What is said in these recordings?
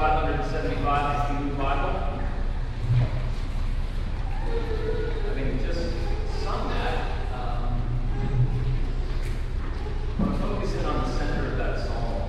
575 in the Hebrew Bible. Having just sung that, I want to focus in on the center of that psalm.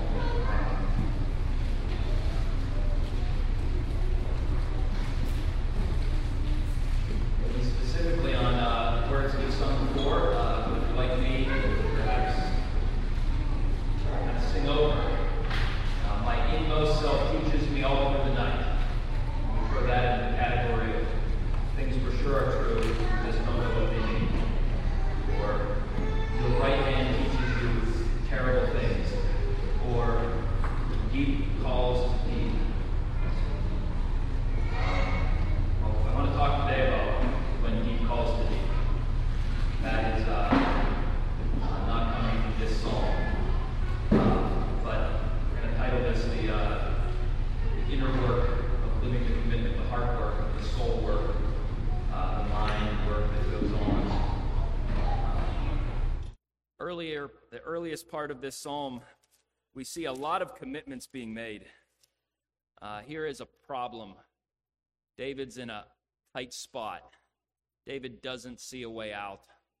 Maybe specifically on words we've sung before, if you're like me, perhaps kind of sing over. My inmost self teaches me all through the night. We throw that in the category of things for sure are true, just don't know what they mean. Or your right hand teaches you terrible things. Or deep calls to deep. Well, I want to talk today about when deep calls to deep. That is not coming from this psalm. But we're going to title this the inner work of living the commitment, the heart work, the soul work, the mind work that goes on. The earliest part of this psalm, we see a lot of commitments being made. Here is a problem. David's in a tight spot. David doesn't see a way out.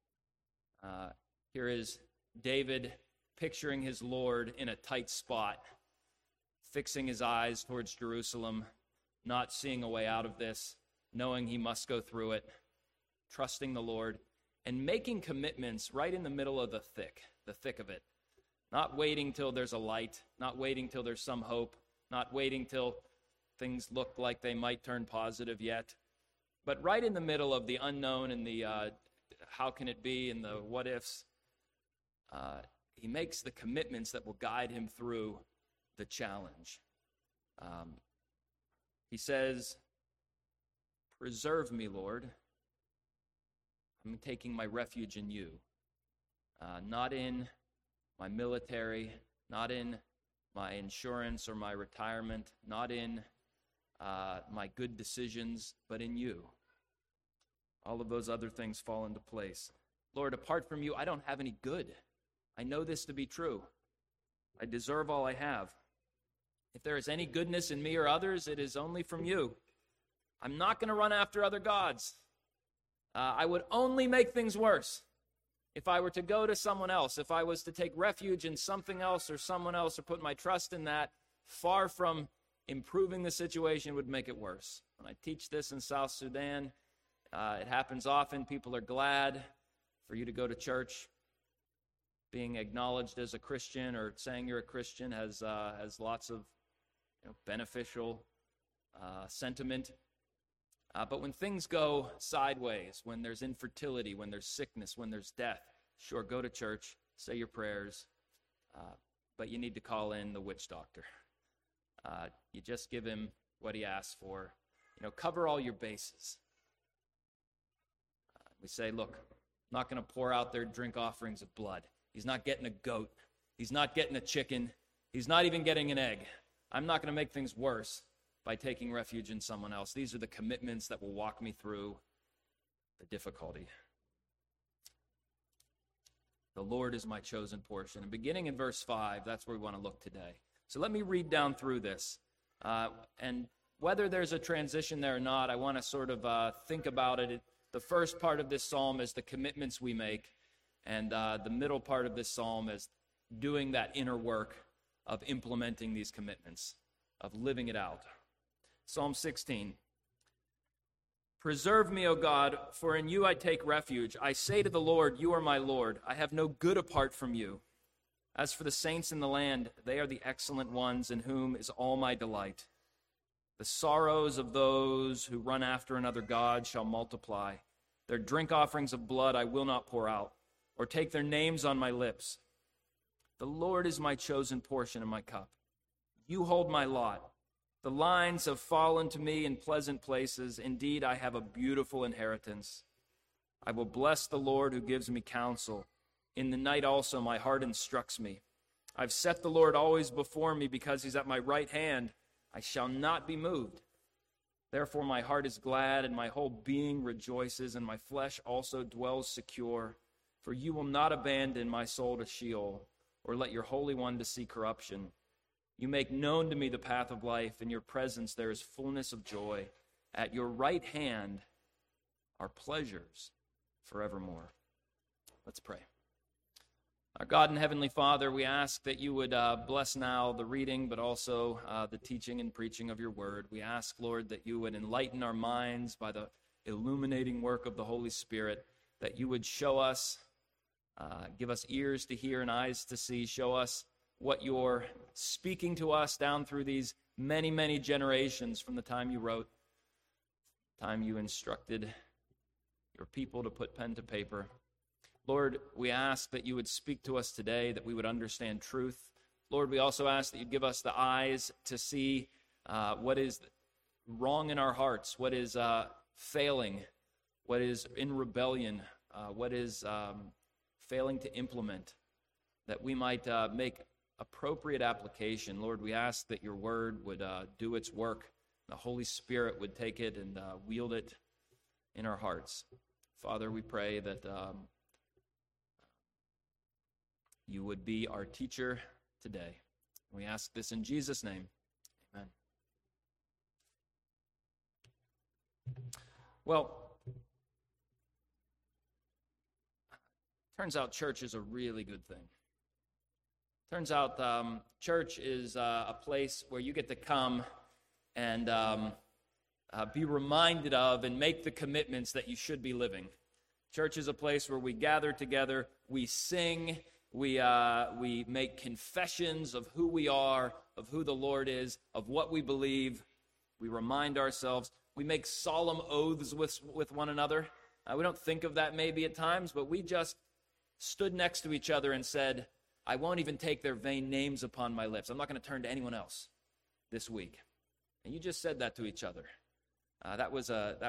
Here is David picturing his Lord in a tight spot, fixing his eyes towards Jerusalem, not seeing a way out of this, knowing he must go through it, trusting the Lord, and making commitments right in the middle of the thick of it. Not waiting till there's a light, not waiting till there's some hope, not waiting till things look like they might turn positive yet, but right in the middle of the unknown and the how can it be and the what ifs. He makes the commitments that will guide him through the challenge. He says, "Preserve me, Lord. I'm taking my refuge in you." Not in my military, not in my insurance or my retirement, not in my good decisions, but in you. All of those other things fall into place. Lord, apart from you, I don't have any good. I know this to be true. I deserve all I have. If there is any goodness in me or others, it is only from you. I'm not going to run after other gods. I would only make things worse if I were to go to someone else, if I was to take refuge in something else or someone else or put my trust in that. Far from improving the situation, would make it worse. When I teach this in South Sudan, it happens often. People are glad for you to go to church. Being acknowledged as a Christian or saying you're a Christian has lots of beneficial sentiment. But when things go sideways, when there's infertility, when there's sickness, when there's death, sure, go to church, say your prayers, but you need to call in the witch doctor. You just give him what he asks for. Cover all your bases. We say, look, I'm not going to pour out their drink offerings of blood. He's not getting a goat. He's not getting a chicken. He's not even getting an egg. I'm not going to make things worse by taking refuge in someone else. These are the commitments that will walk me through the difficulty. The Lord is my chosen portion. And beginning in verse 5, that's where we want to look today. So let me read down through this. And whether there's a transition there or not, I want to sort of think about it. The first part of this psalm is the commitments we make. And the middle part of this psalm is doing that inner work of implementing these commitments, of living it out. Psalm 16. Preserve me, O God, for in you I take refuge. I say to the Lord, you are my Lord. I have no good apart from you. As for the saints in the land, they are the excellent ones in whom is all my delight. The sorrows of those who run after another god shall multiply. Their drink offerings of blood I will not pour out, or take their names on my lips. The Lord is my chosen portion and my cup. You hold my lot. The lines have fallen to me in pleasant places. Indeed, I have a beautiful inheritance. I will bless the Lord who gives me counsel. In the night also my heart instructs me. I've set the Lord always before me because he's at my right hand. I shall not be moved. Therefore my heart is glad and my whole being rejoices, and my flesh also dwells secure. For you will not abandon my soul to Sheol, or let your Holy One to see corruption. You make known to me the path of life. In your presence there is fullness of joy. At your right hand are pleasures forevermore. Let's pray. Our God and Heavenly Father, we ask that you would bless now the reading, but also the teaching and preaching of your word. We ask, Lord, that you would enlighten our minds by the illuminating work of the Holy Spirit, that you would show us, give us ears to hear and eyes to see, show us what you're speaking to us down through these many, many generations from the time you wrote, time you instructed your people to put pen to paper. Lord, we ask that you would speak to us today, that we would understand truth. Lord, we also ask that you'd give us the eyes to see what is wrong in our hearts, what is failing, what is in rebellion, what is failing to implement, that we might make appropriate application. Lord, we ask that your word would do its work. The Holy Spirit would take it and wield it in our hearts. Father, we pray that you would be our teacher today. We ask this in Jesus' name. Amen. Well, turns out church is a really good thing. Turns out church is a place where you get to come and be reminded of and make the commitments that you should be living. Church is a place where we gather together, we sing, we make confessions of who we are, of who the Lord is, of what we believe. We remind ourselves. We make solemn oaths with one another. We don't think of that maybe at times, but we just stood next to each other and said, I won't even take their vain names upon my lips. I'm not going to turn to anyone else this week. And you just said that to each other. That was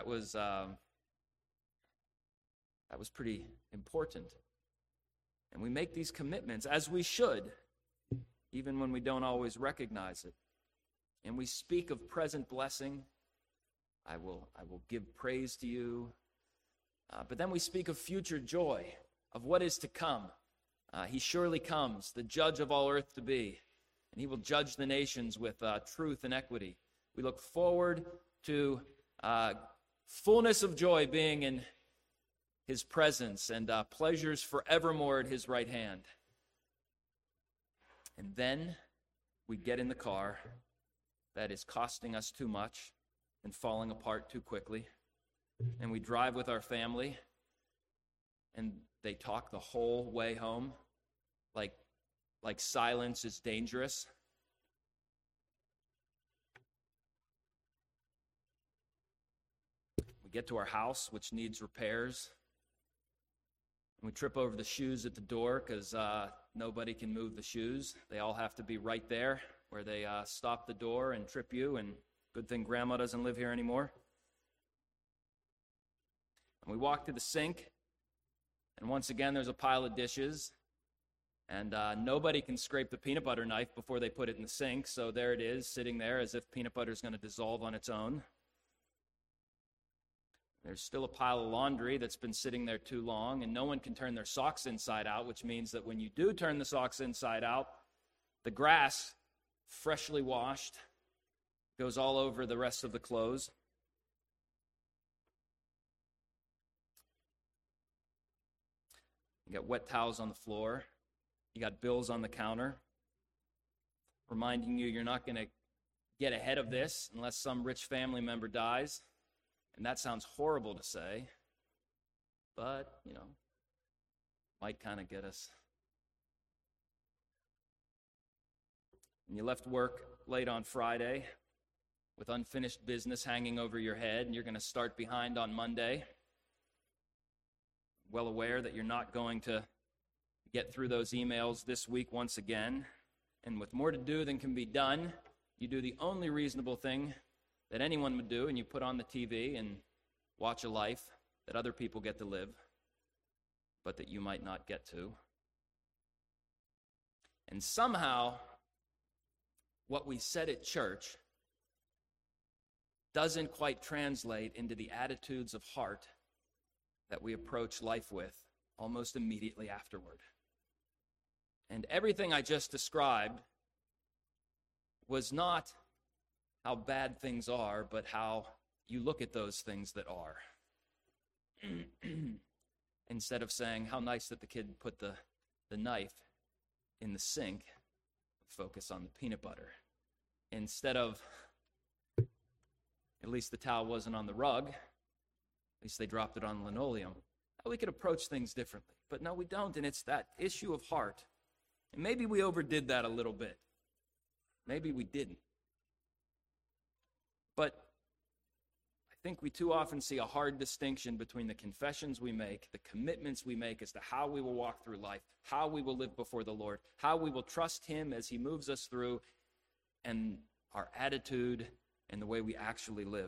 pretty important. And we make these commitments, as we should, even when we don't always recognize it. And we speak of present blessing. I will give praise to you. But then we speak of future joy, of what is to come. He surely comes, the judge of all earth to be, and he will judge the nations with truth and equity. We look forward to fullness of joy being in his presence and pleasures forevermore at his right hand. And then we get in the car that is costing us too much and falling apart too quickly. And we drive with our family, and they talk the whole way home like silence is dangerous. We get to our house, which needs repairs. We trip over the shoes at the door because nobody can move the shoes. They all have to be right there where they stop the door and trip you, and good thing Grandma doesn't live here anymore. And we walk to the sink, and once again there's a pile of dishes, and nobody can scrape the peanut butter knife before they put it in the sink, so there it is, sitting there as if peanut butter is going to dissolve on its own. There's still a pile of laundry that's been sitting there too long, and no one can turn their socks inside out, which means that when you do turn the socks inside out, the grass, freshly washed, goes all over the rest of the clothes. You got wet towels on the floor. You got bills on the counter, reminding you you're not going to get ahead of this unless some rich family member dies. And that sounds horrible to say, but, might kind of get us. And you left work late on Friday with unfinished business hanging over your head, and you're going to start behind on Monday. Well aware that you're not going to get through those emails this week once again. And with more to do than can be done, you do the only reasonable thing that anyone would do, and you put on the TV and watch a life that other people get to live, but that you might not get to. And somehow, what we said at church doesn't quite translate into the attitudes of heart that we approach life with almost immediately afterward. And everything I just described was not how bad things are, but how you look at those things that are. Instead of saying, how nice that the kid put the knife in the sink, focus on the peanut butter. Instead of, at least the towel wasn't on the rug, at least they dropped it on linoleum. We could approach things differently. But no, we don't, and it's that issue of heart. And maybe we overdid that a little bit. Maybe we didn't. But I think we too often see a hard distinction between the confessions we make, the commitments we make as to how we will walk through life, how we will live before the Lord, how we will trust Him as He moves us through, and our attitude and the way we actually live.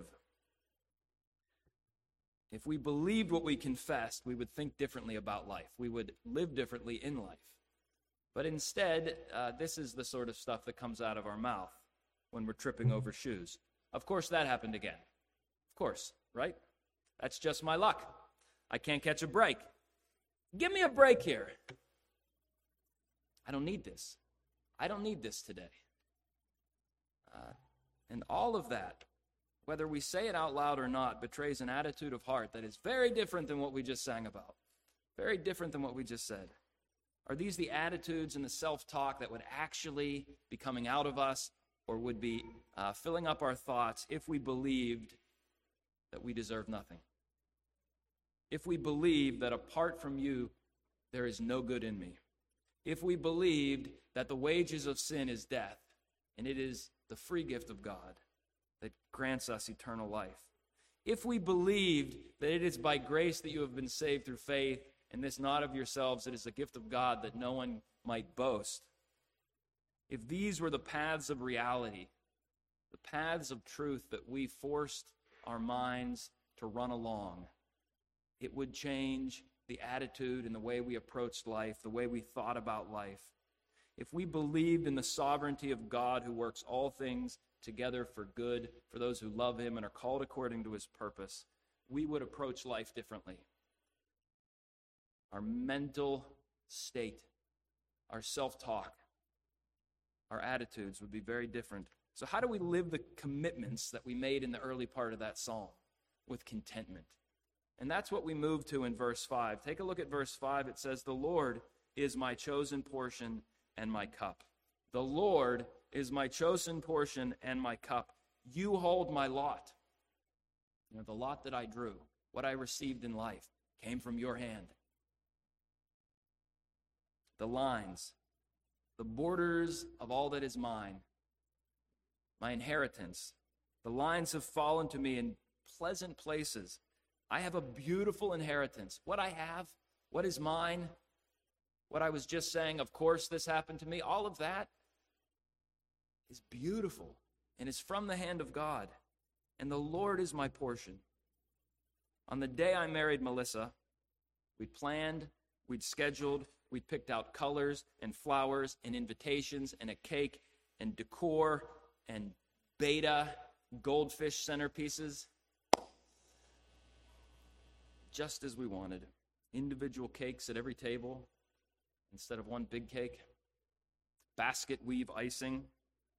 If we believed what we confessed, we would think differently about life. We would live differently in life. But instead, this is the sort of stuff that comes out of our mouth when we're tripping over shoes. Of course, that happened again. Of course, right? That's just my luck. I can't catch a break. Give me a break here. I don't need this. I don't need this today. And all of that, whether we say it out loud or not, betrays an attitude of heart that is very different than what we just sang about. Very different than what we just said. Are these the attitudes and the self-talk that would actually be coming out of us, or would be filling up our thoughts if we believed that we deserve nothing? If we believed that apart from you, there is no good in me. If we believed that the wages of sin is death, and it is the free gift of God that grants us eternal life. If we believed that it is by grace that you have been saved through faith, and this not of yourselves, it is a gift of God that no one might boast. If these were the paths of reality, the paths of truth that we forced our minds to run along, it would change the attitude and the way we approached life, the way we thought about life. If we believed in the sovereignty of God who works all things together for good, for those who love Him and are called according to His purpose, we would approach life differently. Our mental state, our self-talk, our attitudes would be very different. So how do we live the commitments that we made in the early part of that psalm? With contentment. And that's what we move to in verse 5. Take a look at verse 5. It says, "The Lord is my chosen portion and my cup." The Lord is my chosen portion and my cup. You hold my lot. You know, the lot that I drew, what I received in life, came from your hand. The lines, the borders of all that is mine, my inheritance, the lines have fallen to me in pleasant places. I have a beautiful inheritance. What I have, what is mine, what I was just saying, of course this happened to me, all of that is beautiful and is from the hand of God. And the Lord is my portion. On the day I married Melissa, we'd planned, we'd scheduled, we'd picked out colors and flowers and invitations and a cake and decor and beta goldfish centerpieces. Just as we wanted. Individual cakes at every table instead of one big cake. Basket weave icing.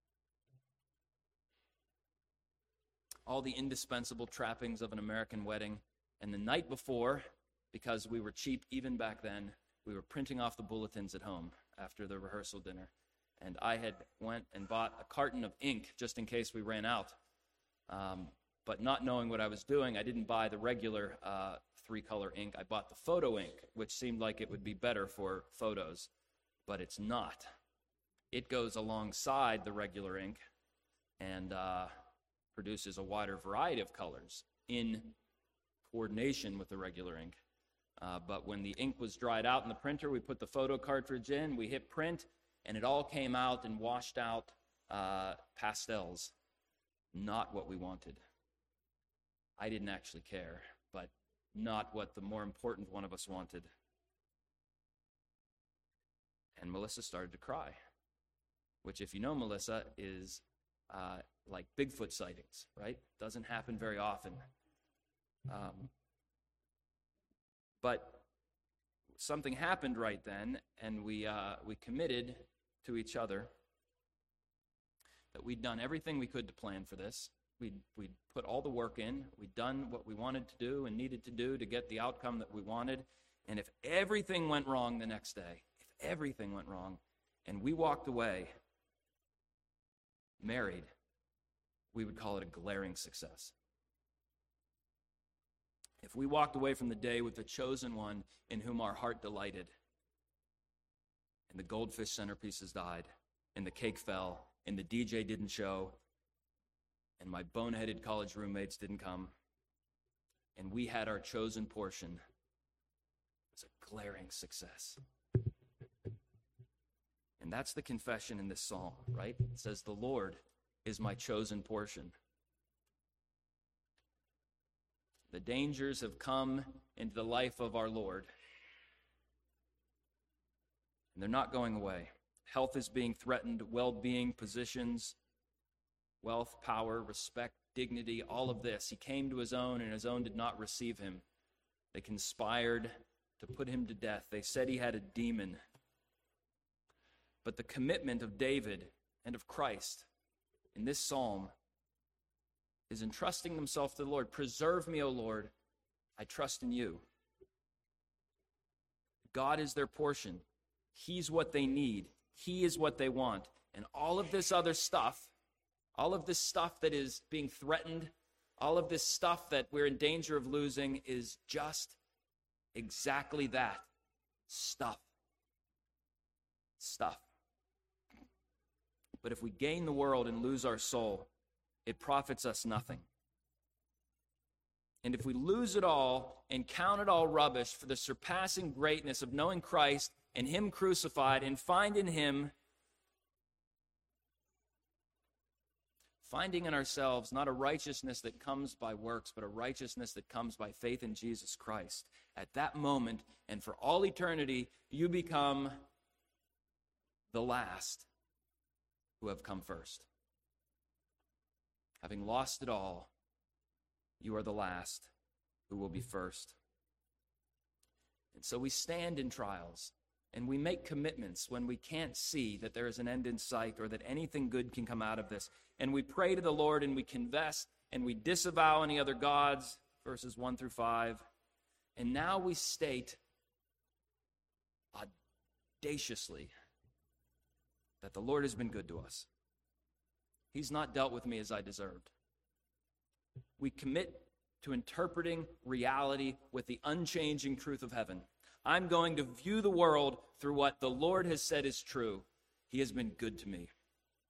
All the indispensable trappings of an American wedding. And the night before, because we were cheap even back then, we were printing off the bulletins at home after the rehearsal dinner. And I had went and bought a carton of ink just in case we ran out. But not knowing what I was doing, I didn't buy the regular three-color ink. I bought the photo ink, which seemed like it would be better for photos. But it's not. It goes alongside the regular ink and produces a wider variety of colors in coordination with the regular ink. But when the ink was dried out in the printer, we put the photo cartridge in, we hit print, and it all came out and washed out pastels. Not what we wanted. I didn't actually care, but not what the more important one of us wanted. And Melissa started to cry, which, if you know Melissa, is like Bigfoot sightings, right? Doesn't happen very often. But something happened right then, and we committed to each other that we'd done everything we could to plan for this. We'd put all the work in. We'd done what we wanted to do and needed to do to get the outcome that we wanted. And if everything went wrong the next day, if everything went wrong, and we walked away married, we would call it a glaring success. If we walked away from the day with the chosen one in whom our heart delighted, and the goldfish centerpieces died, and the cake fell, and the DJ didn't show, and my boneheaded college roommates didn't come, and we had our chosen portion, it's a glaring success. And that's the confession in this psalm, right? It says, the Lord is my chosen portion. The dangers have come into the life of our Lord, and they're not going away. Health is being threatened, well-being, positions, wealth, power, respect, dignity, all of this. He came to his own, and his own did not receive him. They conspired to put him to death. They said he had a demon. But the commitment of David and of Christ in this psalm is entrusting themselves to the Lord. Preserve me, O Lord. I trust in you. God is their portion. He's what they need. He is what they want. And all of this other stuff, all of this stuff that is being threatened, all of this stuff that we're in danger of losing is just exactly that. Stuff. Stuff. But if we gain the world and lose our soul, it profits us nothing. And if we lose it all and count it all rubbish for the surpassing greatness of knowing Christ and him crucified and finding in ourselves not a righteousness that comes by works, but a righteousness that comes by faith in Jesus Christ, at that moment and for all eternity, you become the last who have come first. Having lost it all, you are the last who will be first. And so we stand in trials, and we make commitments when we can't see that there is an end in sight or that anything good can come out of this. And we pray to the Lord, and we confess, and we disavow any other gods, verses 1 through 5. And now we state audaciously that the Lord has been good to us. He's not dealt with me as I deserved. We commit to interpreting reality with the unchanging truth of heaven. I'm going to view the world through what the Lord has said is true. He has been good to me.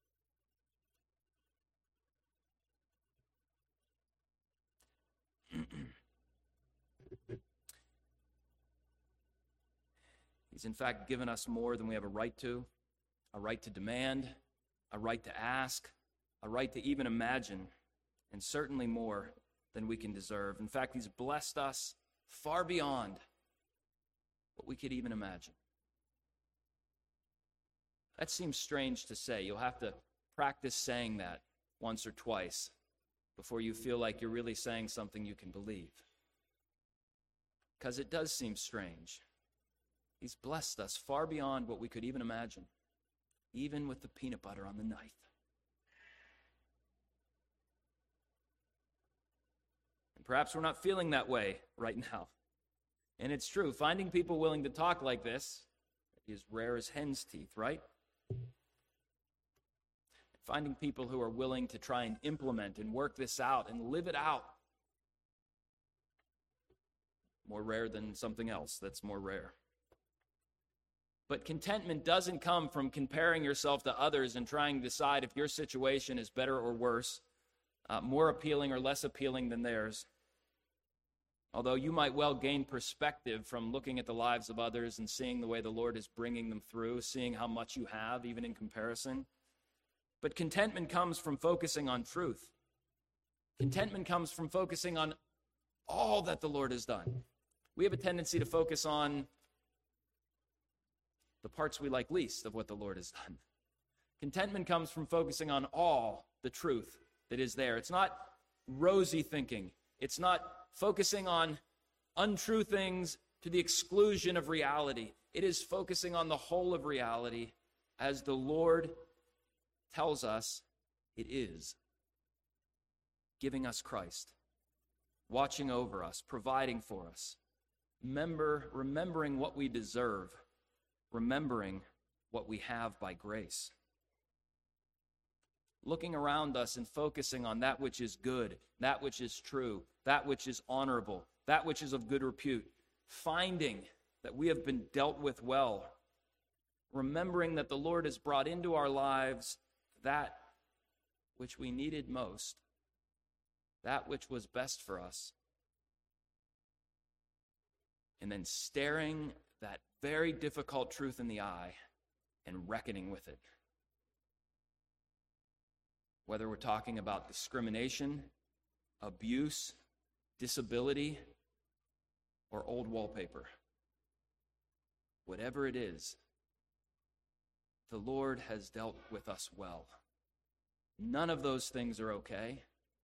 He's in fact given us more than we have a right to demand, a right to ask, a right to even imagine, and certainly more than we can deserve. In fact, he's blessed us far beyond what we could even imagine. That seems strange to say. You'll have to practice saying that once or twice before you feel like you're really saying something you can believe. Because it does seem strange. He's blessed us far beyond what we could even imagine, even with the peanut butter on the knife. And perhaps we're not feeling that way right now. And it's true, finding people willing to talk like this is rare as hen's teeth, right? Finding people who are willing to try and implement and work this out and live it out, more rare than something else that's more rare. But contentment doesn't come from comparing yourself to others and trying to decide if your situation is better or worse, more appealing or less appealing than theirs. Although you might well gain perspective from looking at the lives of others and seeing the way the Lord is bringing them through, seeing how much you have, even in comparison. But contentment comes from focusing on truth. Contentment comes from focusing on all that the Lord has done. We have a tendency to focus on the parts we like least of what the Lord has done. Contentment comes from focusing on all the truth that is there. It's not rosy thinking. It's not focusing on untrue things to the exclusion of reality. It is focusing on the whole of reality as the Lord tells us It is giving us Christ, watching over us, providing for us, remembering what we deserve, remembering what we have by grace. Looking around us and focusing on that which is good, that which is true, that which is honorable, that which is of good repute, finding that we have been dealt with well, remembering that the Lord has brought into our lives that which we needed most, that which was best for us, and then staring that very difficult truth in the eye and reckoning with it. Whether we're talking about discrimination, abuse, disability, or old wallpaper. Whatever it is, the Lord has dealt with us well. None of those things are okay.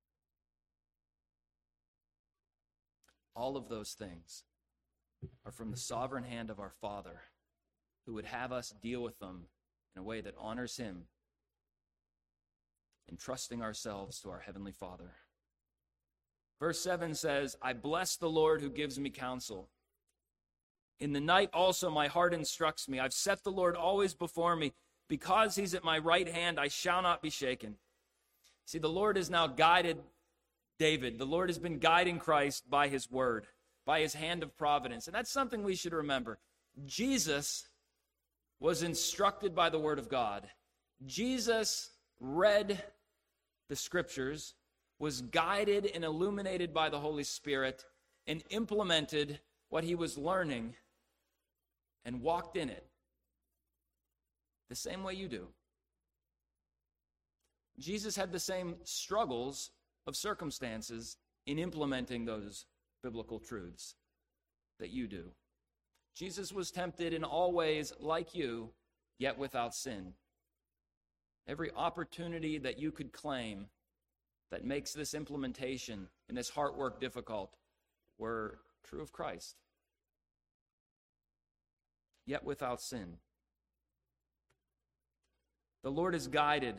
All of those things are from the sovereign hand of our Father, who would have us deal with them in a way that honors him, entrusting ourselves to our Heavenly Father. Verse 7 says, I bless the Lord who gives me counsel. In the night also my heart instructs me. I've set the Lord always before me. Because he's at my right hand, I shall not be shaken. See, the Lord has now guided David. The Lord has been guiding Christ by his word, by his hand of providence. And that's something we should remember. Jesus was instructed by the word of God. Jesus read the scriptures, was guided and illuminated by the Holy Spirit, and implemented what he was learning and walked in it the same way you do. Jesus had the same struggles of circumstances in implementing those biblical truths that you do. Jesus was tempted in all ways like you, yet without sin. Every opportunity that you could claim that makes this implementation and this heart work difficult were true of Christ, yet without sin. The Lord has guided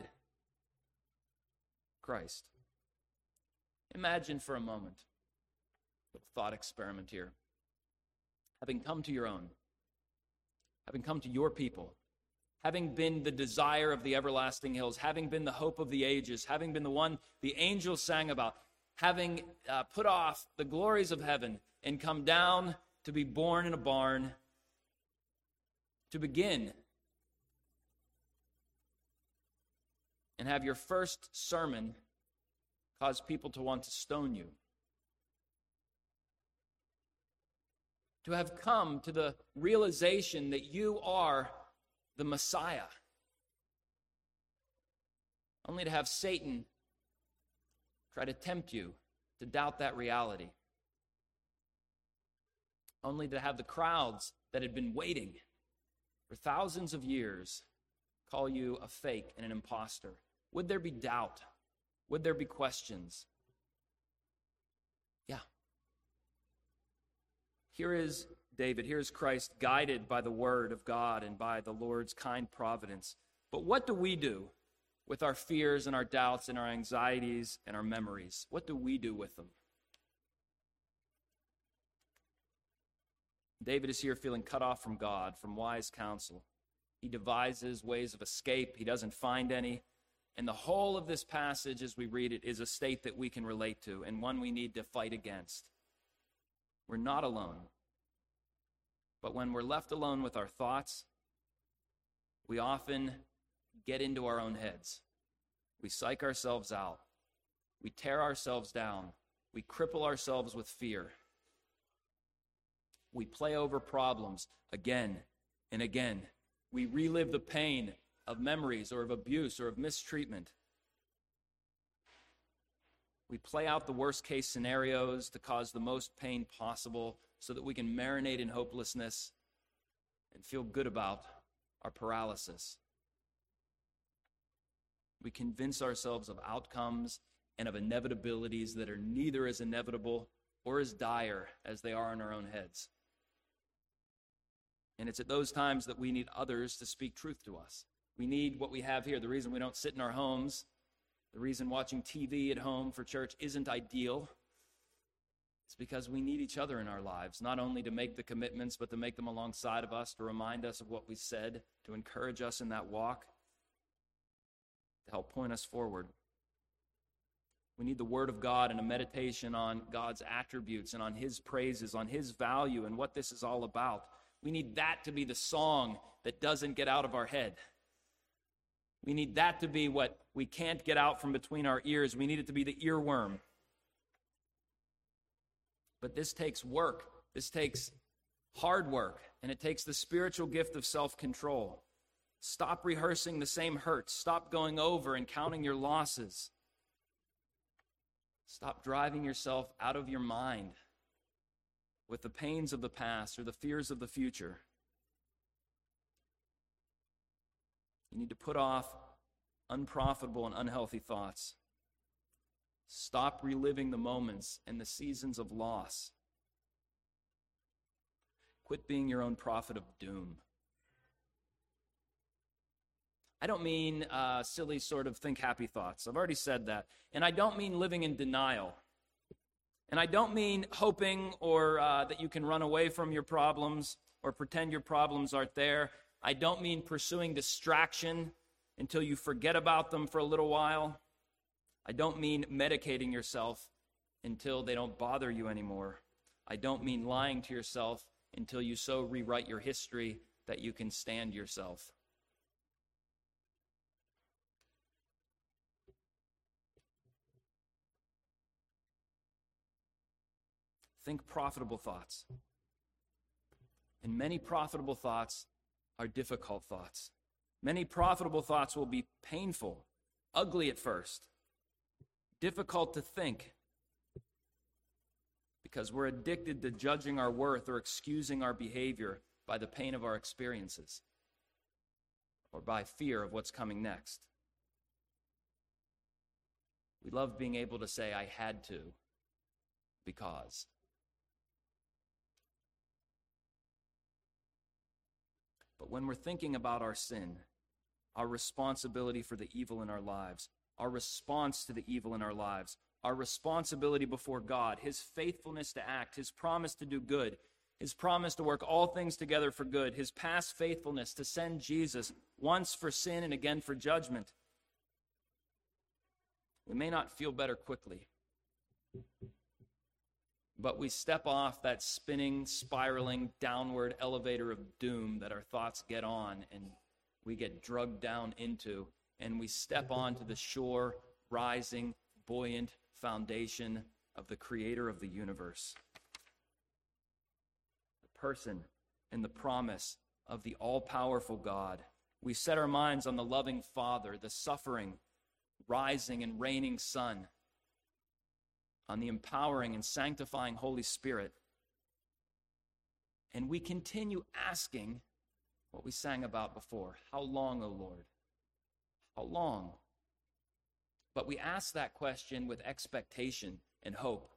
Christ. Imagine for a moment, a thought experiment here. Having come to your own, having come to your people, having been the desire of the everlasting hills, having been the hope of the ages, having been the one the angels sang about, having put off the glories of heaven and come down to be born in a barn, to begin and have your first sermon cause people to want to stone you. To have come to the realization that you are the Messiah, only to have Satan try to tempt you to doubt that reality, only to have the crowds that had been waiting for thousands of years call you a fake and an imposter. Would there be doubt? Would there be questions? Yeah. Here is David, here is Christ, guided by the word of God and by the Lord's kind providence. But what do we do with our fears and our doubts and our anxieties and our memories? What do we do with them? David is here feeling cut off from God, from wise counsel. He devises ways of escape. He doesn't find any. And the whole of this passage, as we read it, is a state that we can relate to and one we need to fight against. We're not alone. But when we're left alone with our thoughts, we often get into our own heads. We psych ourselves out. We tear ourselves down. We cripple ourselves with fear. We play over problems again and again. We relive the pain of memories or of abuse or of mistreatment. We play out the worst case scenarios to cause the most pain possible so that we can marinate in hopelessness and feel good about our paralysis. We convince ourselves of outcomes and of inevitabilities that are neither as inevitable or as dire as they are in our own heads. And it's at those times that we need others to speak truth to us. We need what we have here. The reason we don't sit in our homes, The reason watching TV at home for church isn't ideal is because we need each other in our lives, not only to make the commitments, but to make them alongside of us, to remind us of what we said, to encourage us in that walk, to help point us forward. We need the Word of God and a meditation on God's attributes and on His praises, on His value and what this is all about. We need that to be the song that doesn't get out of our head. We need that to be what we can't get out from between our ears. We need it to be the earworm. But this takes work. This takes hard work, and it takes the spiritual gift of self-control. Stop rehearsing the same hurts. Stop going over and counting your losses. Stop driving yourself out of your mind with the pains of the past or the fears of the future. You need to put off unprofitable and unhealthy thoughts. Stop reliving the moments and the seasons of loss. Quit being your own prophet of doom. I don't mean silly sort of think happy thoughts. I've already said that. And I don't mean living in denial. And I don't mean hoping or that you can run away from your problems or pretend your problems aren't there. I don't mean pursuing distraction until you forget about them for a little while. I don't mean medicating yourself until they don't bother you anymore. I don't mean lying to yourself until you so rewrite your history that you can stand yourself. Think profitable thoughts. And many profitable thoughts are difficult thoughts. Many profitable thoughts will be painful, ugly at first, difficult to think, because we're addicted to judging our worth or excusing our behavior by the pain of our experiences or by fear of what's coming next. We love being able to say, I had to, because. But when we're thinking about our sin, our responsibility for the evil in our lives, our response to the evil in our lives, our responsibility before God, His faithfulness to act, His promise to do good, His promise to work all things together for good, His past faithfulness to send Jesus once for sin and again for judgment, we may not feel better quickly. But we step off that spinning, spiraling, downward elevator of doom that our thoughts get on and we get drugged down into, and we step onto the sure, rising, buoyant foundation of the Creator of the universe. The person and the promise of the all-powerful God. We set our minds on the loving Father, the suffering, rising, and reigning Son, on the empowering and sanctifying Holy Spirit. And we continue asking what we sang about before. How long, O Lord? How long? But we ask that question with expectation and hope,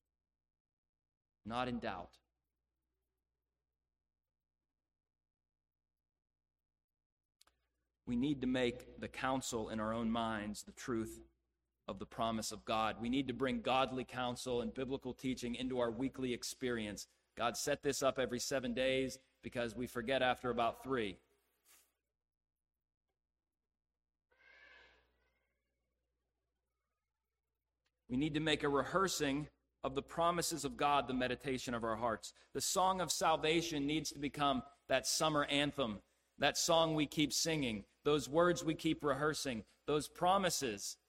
not in doubt. We need to make the counsel in our own minds the truth of the promise of God. We need to bring godly counsel and biblical teaching into our weekly experience. God set this up every 7 days because we forget after about 3. We need to make a rehearsing of the promises of God the meditation of our hearts. The song of salvation needs to become that summer anthem, that song we keep singing, those words we keep rehearsing, those promises.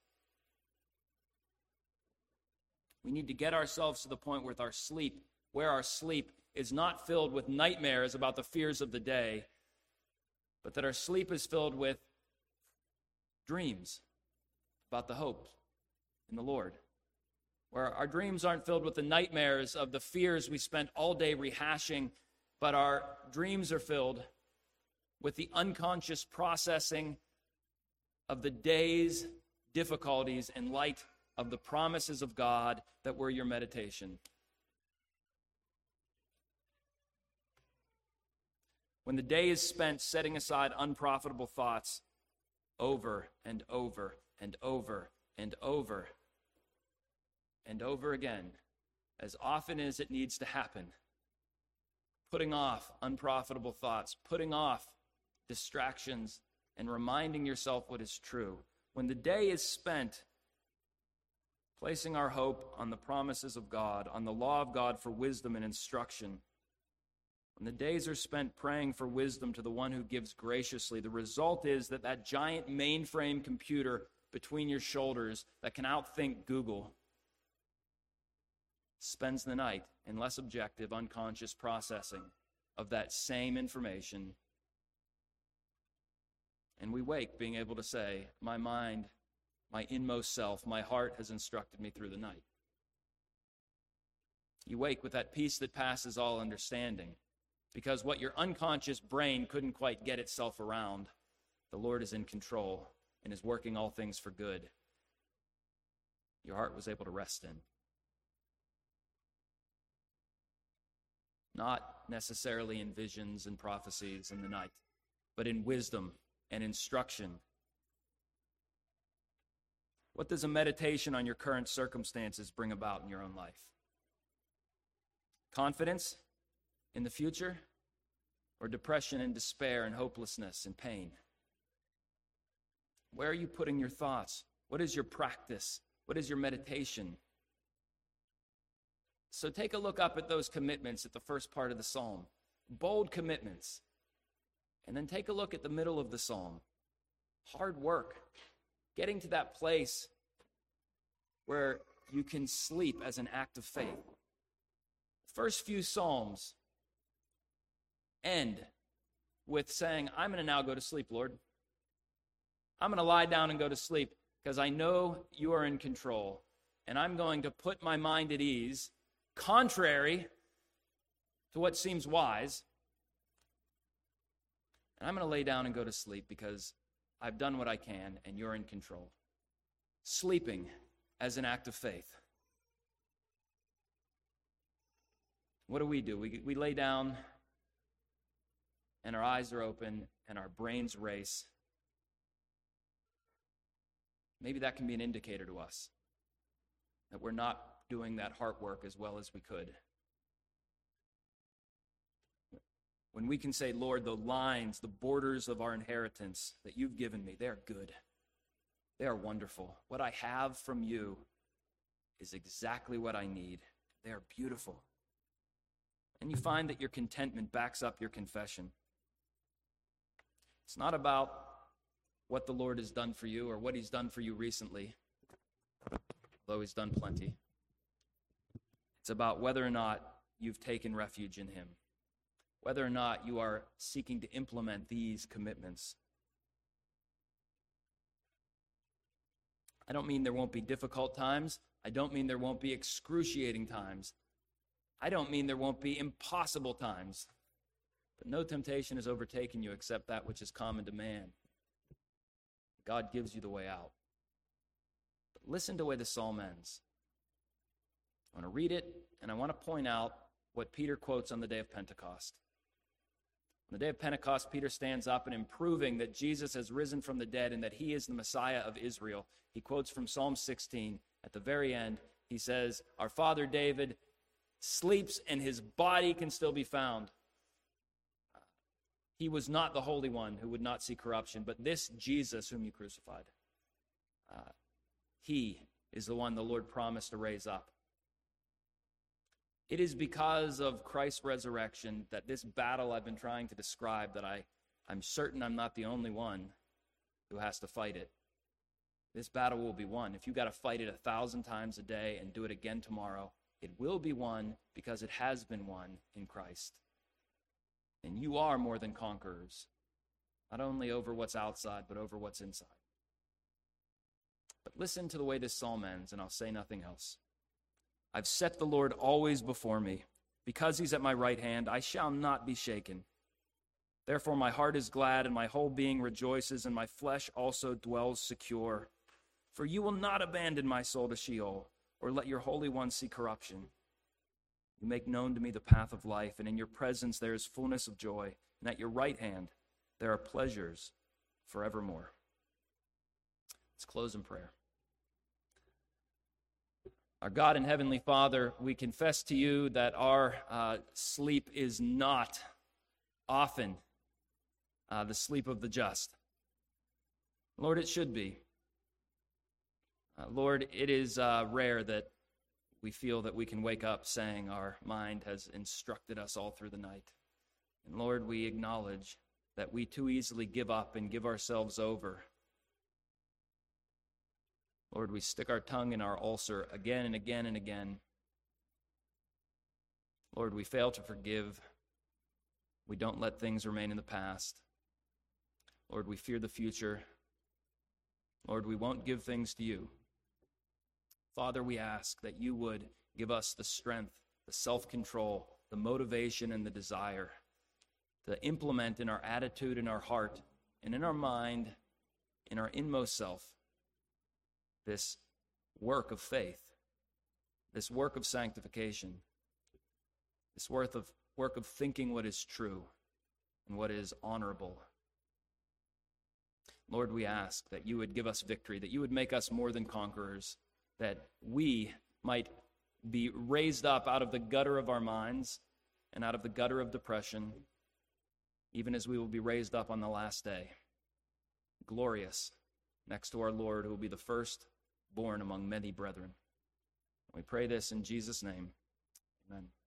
We need to get ourselves to the point where our sleep is not filled with nightmares about the fears of the day, but that our sleep is filled with dreams about the hope in the Lord. Where our dreams aren't filled with the nightmares of the fears we spent all day rehashing, but our dreams are filled with the unconscious processing of the day's difficulties in light of the promises of God that were your meditation. When the day is spent setting aside unprofitable thoughts over and over and over and over and over again, as often as it needs to happen, putting off unprofitable thoughts, putting off distractions, and reminding yourself what is true. When the day is spent placing our hope on the promises of God, on the law of God for wisdom and instruction, when the days are spent praying for wisdom to the one who gives graciously, the result is that that giant mainframe computer between your shoulders that can outthink Google spends the night in less objective, unconscious processing of that same information. And we wake being able to say, my mind, my inmost self, my heart has instructed me through the night. You wake with that peace that passes all understanding, because what your unconscious brain couldn't quite get itself around, the Lord is in control and is working all things for good. Your heart was able to rest in. Not necessarily in visions and prophecies in the night, but in wisdom and instruction. What does a meditation on your current circumstances bring about in your own life? Confidence in the future, or depression and despair and hopelessness and pain? Where are you putting your thoughts? What is your practice? What is your meditation? So take a look up at those commitments at the first part of the psalm. Bold commitments. And then take a look at the middle of the psalm. Hard work. Getting to that place where you can sleep as an act of faith. The first few psalms end with saying, I'm going to now go to sleep, Lord. I'm going to lie down and go to sleep because I know you are in control. And I'm going to put my mind at ease, contrary to what seems wise. And I'm going to lay down and go to sleep because I've done what I can and you're in control. Sleeping as an act of faith. What do? We lay down and our eyes are open and our brains race. Maybe that can be an indicator to us that we're not doing that heart work as well as we could. When we can say, Lord, the lines, the borders of our inheritance that you've given me, they're good. They are wonderful. What I have from you is exactly what I need. They are beautiful. And you find that your contentment backs up your confession. It's not about what the Lord has done for you or what he's done for you recently, although he's done plenty. It's about whether or not you've taken refuge in him, whether or not you are seeking to implement these commitments. I don't mean there won't be difficult times. I don't mean there won't be excruciating times. I don't mean there won't be impossible times. But no temptation has overtaken you except that which is common to man. God gives you the way out. But listen to the way the psalm ends. I want to read it, and I want to point out what Peter quotes on the day of Pentecost. On the day of Pentecost, Peter stands up and in proving that Jesus has risen from the dead and that he is the Messiah of Israel, he quotes from Psalm 16. At the very end, he says, our father David sleeps and his body can still be found. He was not the Holy One who would not see corruption, but this Jesus whom you crucified. He is the one the Lord promised to raise up. It is because of Christ's resurrection that this battle I've been trying to describe, that I'm certain I'm not the only one who has to fight it. This battle will be won. If you've got to fight it 1,000 times a day and do it again tomorrow, it will be won because it has been won in Christ. And you are more than conquerors, not only over what's outside, but over what's inside. But listen to the way this psalm ends, and I'll say nothing else. I've set the Lord always before me. Because he's at my right hand, I shall not be shaken. Therefore my heart is glad, and my whole being rejoices, and my flesh also dwells secure. For you will not abandon my soul to Sheol, or let your Holy One see corruption. You make known to me the path of life, and in your presence there is fullness of joy, and at your right hand there are pleasures forevermore. Let's close in prayer. Our God and Heavenly Father, we confess to you that our sleep is not often the sleep of the just. Lord, it should be. Lord, it is rare that we feel that we can wake up saying our mind has instructed us all through the night. And Lord, we acknowledge that we too easily give up and give ourselves over. Lord, we stick our tongue in our ulcer again and again and again. Lord, we fail to forgive. We don't let things remain in the past. Lord, we fear the future. Lord, we won't give things to you. Father, we ask that you would give us the strength, the self-control, the motivation, and the desire to implement in our attitude, in our heart, and in our mind, in our inmost self, this work of faith, this work of sanctification, this work of thinking what is true and what is honorable. Lord, we ask that you would give us victory, that you would make us more than conquerors, that we might be raised up out of the gutter of our minds and out of the gutter of depression, even as we will be raised up on the last day, glorious, next to our Lord, who will be the first born among many brethren. We pray this in Jesus' name. Amen.